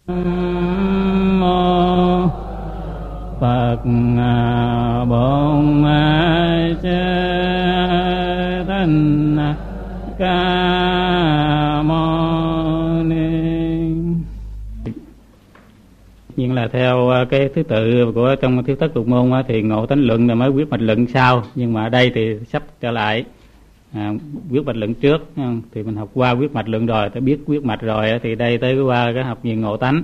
Mô Phật Bổn Sư Thích Ca Mâu Ni. Nhưng là theo cái thứ tự của trong Thiếu Thất Lục Môn thì Ngộ Tánh Luận là mới quyết mạch luận sau, nhưng mà ở đây thì sắp trở lại quyết mạch luận trước. Thì mình học qua quyết mạch luận rồi, ta biết quyết mạch rồi thì đây tới qua cái học về Ngộ Tánh.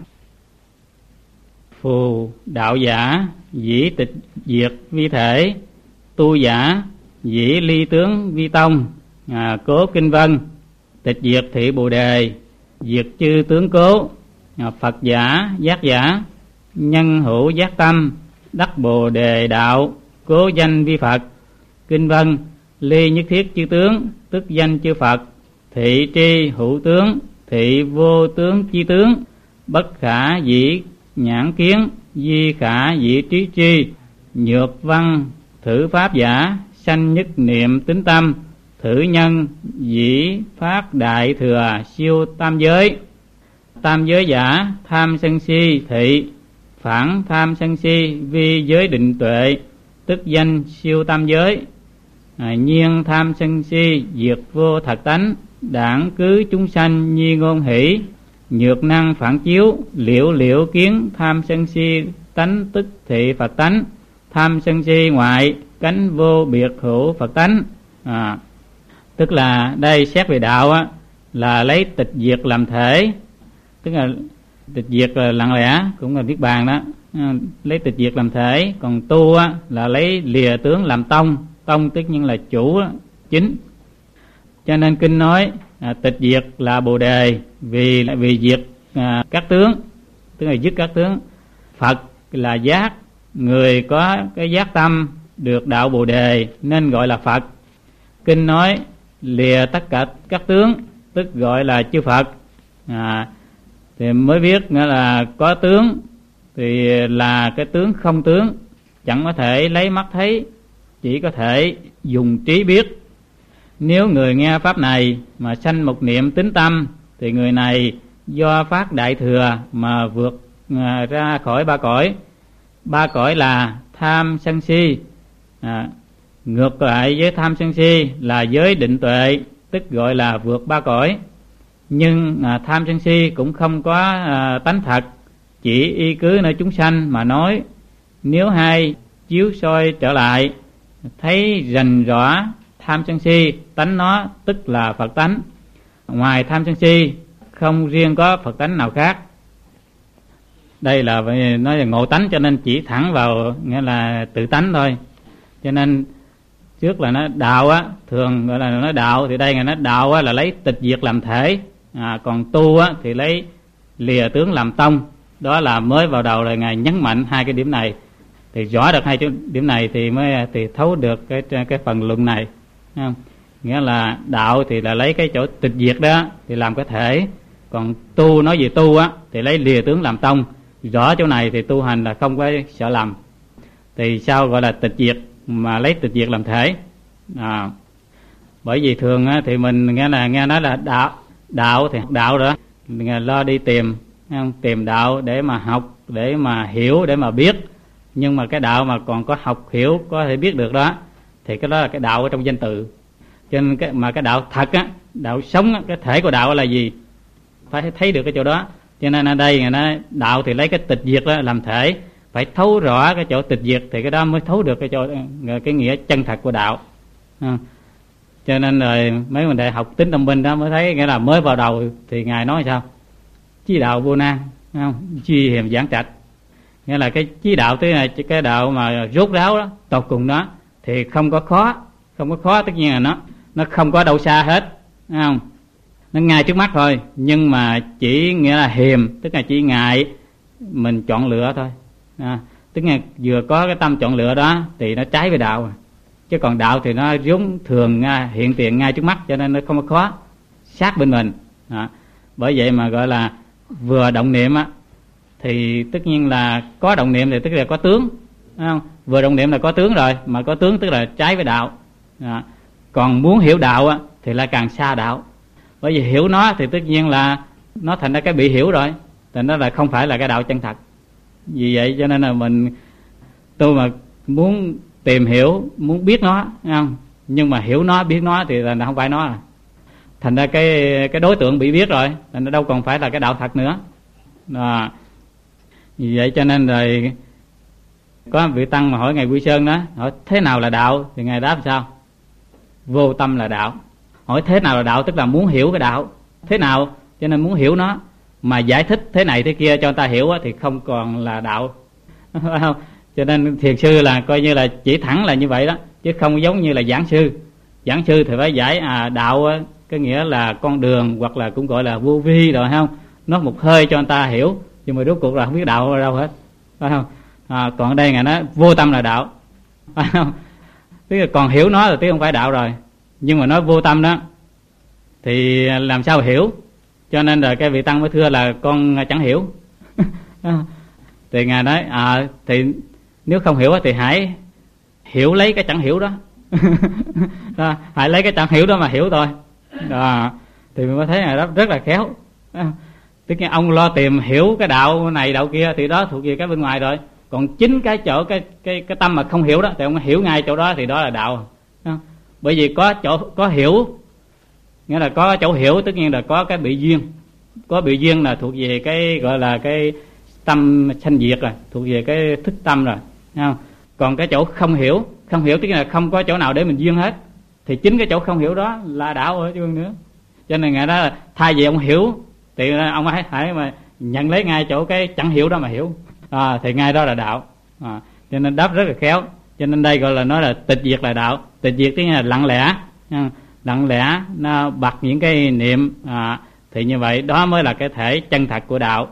Phù đạo giả dĩ tịch diệt vi thể, tu giả dĩ ly tướng vi tông. Cố kinh vân tịch diệt thị bồ đề, diệt chư tướng cố. Phật giả giác giả nhân hữu giác tâm, đắc bồ đề đạo, cố danh vi Phật. Kinh vân ly nhất thiết chư tướng, tức danh chư Phật. Thị tri hữu tướng, thị vô tướng chi tướng. Bất khả dĩ nhãn kiến, di khả dĩ trí tri. Nhược văn thử pháp giả, sanh nhất niệm tính tâm. Thử nhân dĩ phát đại thừa, siêu tam giới. Tam giới giả tham sân si thị, phản tham sân si vi giới định tuệ, tức danh siêu tam giới. Nhiên tham sân si diệt vô thật tánh, đảng cứ chúng sanh nhi ngôn hỷ. Nhược năng phản chiếu liễu liễu kiến, tham sân si tánh tức thị Phật tánh. Tham sân si ngoại cánh vô biệt hữu Phật tánh. Tức là đây xét về đạo là lấy tịch diệt làm thể, tức là tịch diệt là lặng lẽ, cũng là niết bàn đó, lấy tịch diệt làm thể. Còn tu là lấy lìa tướng làm tông, tông tất nhiên là chủ chính. Cho nên kinh nói tịch diệt là bồ đề, vì diệt các tướng, tức là dứt các tướng. Phật là giác, người có cái giác tâm được đạo bồ đề nên gọi là Phật. Kinh nói lìa tất cả các tướng, tức gọi là chư Phật. Thì mới biết nghĩa là có tướng thì là cái tướng không tướng, chẳng có thể lấy mắt thấy, chỉ có thể dùng trí biết. Nếu người nghe pháp này mà sanh một niệm tín tâm, thì người này do phát đại thừa mà vượt ra khỏi ba cõi. Ba cõi là tham sân si, ngược lại với tham sân si là giới định tuệ, tức gọi là vượt ba cõi. Nhưng tham sân si cũng không có tánh thật, chỉ y cứ nơi chúng sanh mà nói. Nếu hai chiếu soi trở lại, thấy rành rõ tham sân si tánh nó, tức là Phật tánh. Ngoài tham sân si không riêng có Phật tánh nào khác. Đây là nói là ngộ tánh, cho nên chỉ thẳng vào nghĩa là tự tánh thôi. Cho nên trước là nó đạo thường gọi là nói đạo, thì đây là nói đạo là lấy tịch diệt làm thể. Còn tu thì lấy lìa tướng làm tông. Đó là mới vào đầu là Ngài nhấn mạnh hai cái điểm này. Thì rõ được hai điểm này thì mới thì thấu được cái phần luận này, không? Nghĩa là đạo thì là lấy cái chỗ tịch diệt đó thì làm cái thể. Còn tu, nói về tu thì lấy lìa tướng làm tông. Rõ chỗ này thì tu hành là không có sợ lầm. Thì sao gọi là tịch diệt mà lấy tịch diệt làm thể? Bởi vì thường thì mình nghe nói là đạo thì học đạo rồi, lo đi tìm đạo để mà học, để mà hiểu, để mà biết. Nhưng mà cái đạo mà còn có học hiểu, có thể biết được đó, thì cái đó là cái đạo ở trong danh từ. Cho nên cái đạo thật đạo sống cái thể của đạo là gì, phải thấy được cái chỗ đó. Cho nên ở đây người nói đạo thì lấy cái tịch diệt đó làm thể, phải thấu rõ cái chỗ tịch diệt thì cái đó mới thấu được cái nghĩa chân thật của đạo. Cho nên rồi mấy mình đại học tính tâm minh đó mới thấy, nghĩa là mới vào đầu thì Ngài nói sao? Chí đạo vô nan, không? Chi hiềm giảng trạch. Nghĩa là cái chí đạo tức là cái đạo mà rốt ráo đó, tột cùng đó thì không có khó, tất nhiên là nó không có đâu xa hết, không? Nó ngay trước mắt thôi, nhưng mà chỉ nghĩa là hiềm, tức là chỉ ngại mình chọn lựa thôi. Tức là vừa có cái tâm chọn lựa đó thì nó trái với đạo. Chứ còn đạo thì nó vốn thường hiện tiền ngay trước mắt, cho nên nó không có khó, sát bên mình. Bởi vậy mà gọi là vừa động niệm thì tất nhiên là có động niệm thì tức là có tướng, không? Vừa động niệm là có tướng rồi, mà có tướng tức là trái với đạo. Còn muốn hiểu đạo thì là càng xa đạo. Bởi vì hiểu nó thì tất nhiên là nó thành ra cái bị hiểu rồi. thì nó là không phải là cái đạo chân thật. Vì vậy cho nên là tôi mà muốn tìm hiểu, muốn biết nó, thấy không? Nhưng mà hiểu nó, biết nó thì là không phải nó rồi. Thành ra cái đối tượng bị biết rồi, thành ra đâu còn phải là cái đạo thật nữa. Vì vậy cho nên rồi có vị tăng mà hỏi ngài Quy Sơn đó, hỏi thế nào là đạo, thì ngài đáp sao? Vô tâm là đạo. Hỏi thế nào là đạo, tức là muốn hiểu cái đạo thế nào, cho nên muốn hiểu nó, mà giải thích thế này thế kia cho người ta hiểu thì không còn là đạo. Không? Cho nên thiền sư là coi như là chỉ thẳng là như vậy đó, chứ không giống như là giảng sư. Giảng sư thì phải giải đạo cái nghĩa là con đường, hoặc là cũng gọi là vô vi rồi, không? Nó một hơi cho người ta hiểu, nhưng mà rốt cuộc là không biết đạo ở đâu hết, phải không? Còn ở đây ngài nói vô tâm là đạo, phải không? Tức là còn hiểu nó rồi chứ không phải đạo rồi, nhưng mà nói vô tâm đó thì làm sao hiểu? Cho nên là cái vị tăng mới thưa là con chẳng hiểu. Thì ngài nói thì nếu không hiểu thì hãy hiểu lấy cái chẳng hiểu đó. Hãy lấy cái chẳng hiểu đó mà hiểu thôi. Thì mình mới thấy là rất là khéo. Tức là ông lo tìm hiểu cái đạo này đạo kia thì đó thuộc về cái bên ngoài rồi. Còn chính cái chỗ cái tâm mà không hiểu đó thì ông hiểu ngay chỗ đó thì đó là đạo. Bởi vì có hiểu, nghĩa là có chỗ hiểu, tất nhiên là có cái bị duyên. Có bị duyên là thuộc về cái gọi là cái tâm sanh diệt rồi, thuộc về cái thức tâm rồi, không? Còn cái chỗ không hiểu tức là không có chỗ nào để mình duyên hết, thì chính cái chỗ không hiểu đó là đạo ở chứ nữa. Cho nên ngài đó là thay vì ông hiểu thì ông hãy mà nhận lấy ngay chỗ cái chẳng hiểu đó mà hiểu, thì ngay đó là đạo. Cho nên đáp rất là khéo. Cho nên đây gọi là nói là tịch diệt là đạo. Tịch diệt tức là lặng lẽ, lặng lẽ nó bật những cái niệm, thì như vậy đó mới là cái thể chân thật của đạo.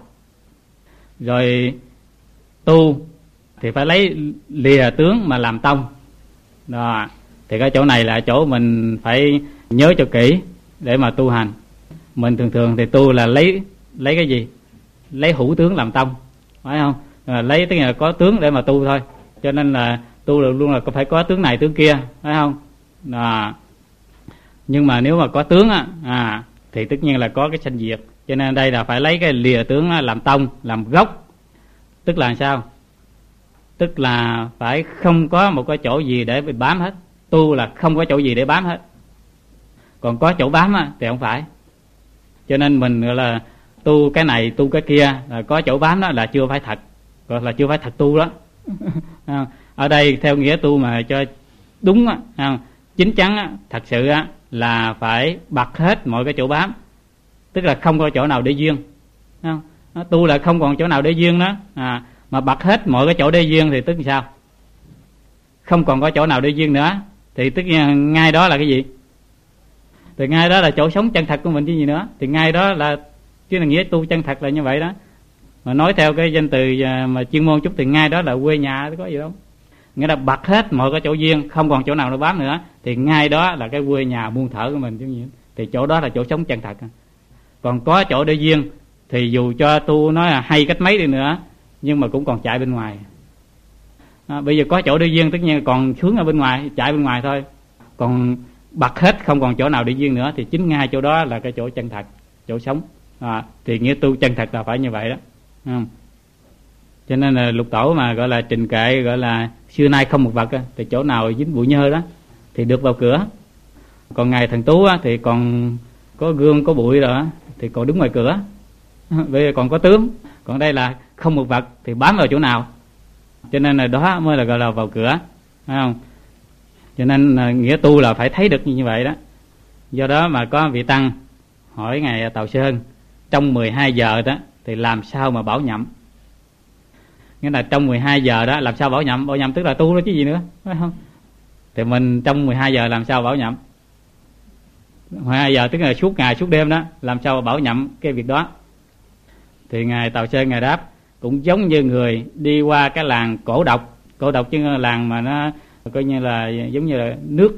Rồi tu thì phải lấy lìa tướng mà làm tông đó. Thì cái chỗ này là chỗ mình phải nhớ cho kỹ để mà tu hành. Mình thường thì tu là lấy cái gì? Lấy hữu tướng làm tông, phải không? Lấy tức là có tướng để mà tu thôi. Cho nên là tu được luôn là phải có tướng này tướng kia, phải không? Nhưng mà nếu mà có tướng thì tất nhiên là có cái sanh diệt. Cho nên đây là phải lấy cái lìa tướng làm tông, làm gốc. Tức là sao? Tức là phải không có một cái chỗ gì để bám hết. Tu là không có chỗ gì để bám hết. Còn có chỗ bám thì không phải. Cho nên mình gọi là tu cái này tu cái kia, có chỗ bám đó là chưa phải thật, gọi là chưa phải thật tu đó. Ở đây theo nghĩa tu mà cho đúng chính chắn thật sự là phải bật hết mọi cái chỗ bám, tức là không có chỗ nào để duyên. Tu là không còn chỗ nào để duyên đó, mà bật hết mọi cái chỗ để duyên thì tức là sao? Không còn có chỗ nào để duyên nữa thì tức là ngay đó là cái gì? Thì ngay đó là chỗ sống chân thật của mình chứ gì nữa. Thì ngay đó là chứ là nghĩa tu chân thật là như vậy đó. Mà nói theo cái danh từ mà chuyên môn chút thì ngay đó là quê nhà, có gì đâu. Nghĩa là bật hết mọi cái chỗ duyên, không còn chỗ nào nó bám nữa, thì ngay đó là cái quê nhà muôn thở của mình chứ gì. Thì chỗ đó là chỗ sống chân thật. Còn có chỗ để duyên thì dù cho tu nói là hay cách mấy đi nữa, nhưng mà cũng còn chạy bên ngoài. Bây giờ có chỗ để duyên tất nhiên còn xuống ở bên ngoài, chạy bên ngoài thôi. Còn bật hết không còn chỗ nào để duyên nữa thì chính ngay chỗ đó là cái chỗ chân thật, chỗ sống. Thì nghĩa tu chân thật là phải như vậy đó. Cho nên là Lục Tổ mà gọi là trình kệ, gọi là xưa nay không một vật thì chỗ nào dính bụi nhơ đó thì được vào cửa. Còn ngài Thần Tú thì còn có gương có bụi rồi thì còn đứng ngoài cửa. Bây giờ còn có tướng. Còn đây là không một vật thì bám vào chỗ nào. Cho nên là đó mới là gọi là vào cửa, phải không? Cho nên nghĩa tu là phải thấy được như vậy đó. Do đó mà có vị tăng hỏi ngài Tào Sơn trong 12 giờ đó thì làm sao mà bảo nhậm? Nghĩa là trong 12 giờ đó làm sao bảo nhậm? Bảo nhậm tức là tu đó chứ gì nữa, phải không? Thì mình trong 12 giờ làm sao bảo nhậm? 12 giờ tức là suốt ngày suốt đêm đó, làm sao bảo nhậm cái việc đó? Thì ngài Tào Sơn ngài đáp cũng giống như người đi qua cái làng cổ độc chứ làng mà nó coi như là giống như là nước